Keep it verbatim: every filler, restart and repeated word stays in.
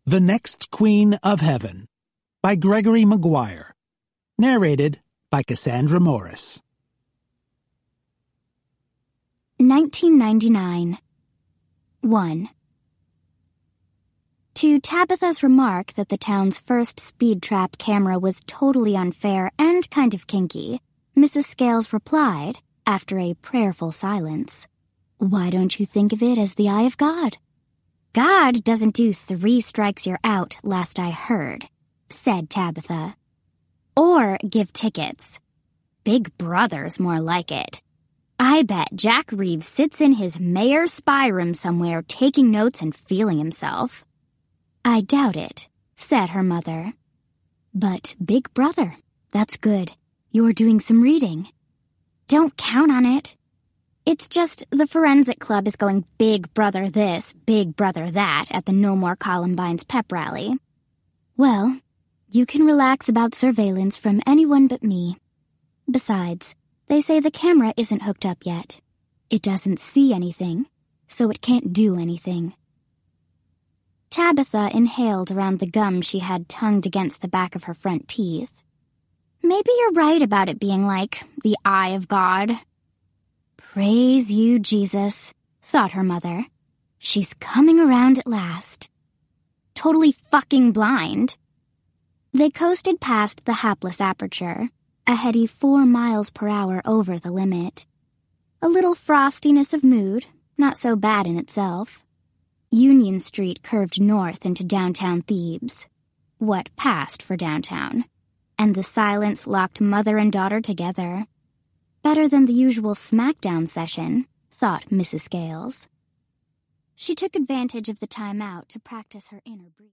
The Next Queen of Heaven by Gregory Maguire. Narrated by Cassandra Morris. nineteen ninety-nine. one. To Tabitha's remark that the town's first speed trap camera was totally unfair and kind of kinky, Missus Scales replied, after a prayerful silence, "Why don't you think of it as the eye of God?" "God doesn't do three strikes you're out, last I heard," said Tabitha. "Or give tickets. Big Brother's more like it. I bet Jack Reeves sits in his mayor's spy room somewhere taking notes and feeling himself." "I doubt it," said her mother. "But Big Brother, that's good. You're doing some reading." "Don't count on it. It's just the Forensic Club is going Big Brother this, Big Brother that at the No More Columbine's pep rally." "Well, you can relax about surveillance from anyone but me. Besides, they say the camera isn't hooked up yet. It doesn't see anything, so it can't do anything." Tabitha inhaled around the gum she had tongued against the back of her front teeth. "Maybe you're right about it being like the eye of God." "Praise you, Jesus," thought her mother. "She's coming around at last." Totally fucking blind. They coasted past the hapless aperture, a heady four miles per hour over the limit. A little frostiness of mood, not so bad in itself. Union Street curved north into downtown Thebes, what passed for downtown, and the silence locked mother and daughter together. Better than the usual smackdown session, thought Missus Scales. She took advantage of the time out to practice her inner breathing.